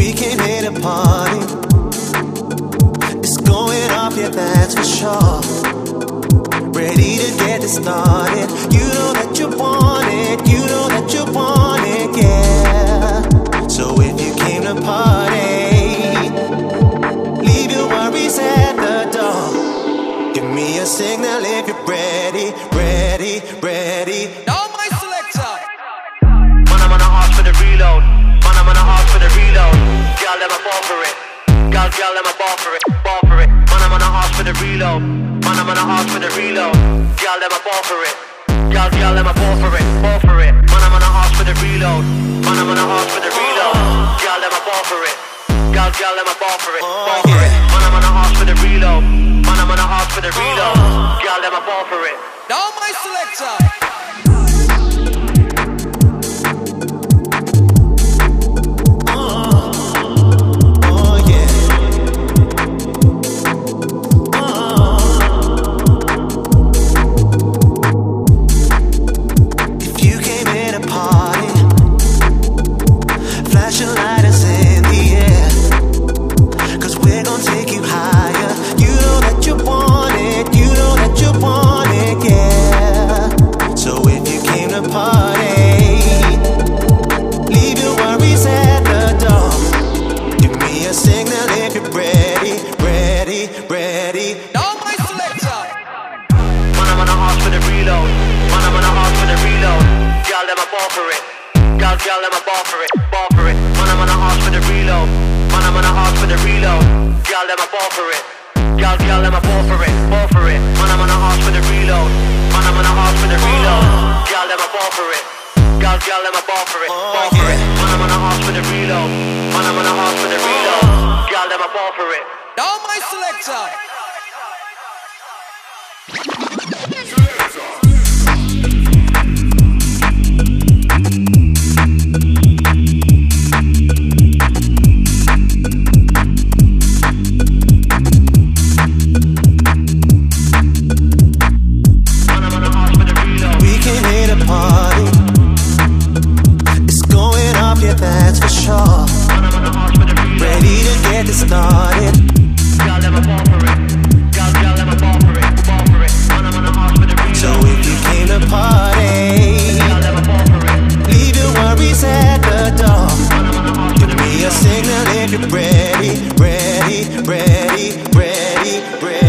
We came here to party. It's going off, yeah, that's for sure. Ready to get this started. You know that you want it. You know that you want it, yeah. So if you came to party, leave your worries at the door. Give me a signal if you're ready, ready, ready. Now my selector. Man, I'm gonna ask for the reload. Man, I'm gonna ask for the reload. Girl, let me fall for it. Girl, let me fall for it. Fall for it. Man, I'm gonna ask for the reload. Man, I'm gonna ask for the reload. Girl, let me fall for it. Girl, let me fall for it. Fall for it. Man, I'm gonna ask for the reload. Man, I'm gonna ask for the reload. Girl, let me fall for it. Girl, let me fall for it. Fall for it. Man, I'm gonna ask for the reload. Man, I'm gonna ask for the reload. Girl, let me fall for it. Now my selector. Ready. Now my selector. Man, I'm gonna ask for the reload. Man, I'm gonna ask for the reload. Girl, let me fall for it. Girl, let me fall for it. Fall for it. Man, I'm gonna ask for the reload. Man, I'm gonna ask for the reload. Girl, let me fall for it. Girl, let me fall for it. Fall for it. Man, I'm gonna ask for the reload. Man, I'm gonna ask for the reload. Girl, let me fall for it. Girl, let me fall for it. Fall for it. Man, I'm gonna ask for the reload. Man, I'm gonna ask for the reload. Girl, let me fall for it. Now my selector. We came here to party. It's going off, yeah, that's for sure. Ready to get this started. So if you came to party, leave your worries at the door. Give me a signal if you're ready, ready, ready, ready, ready.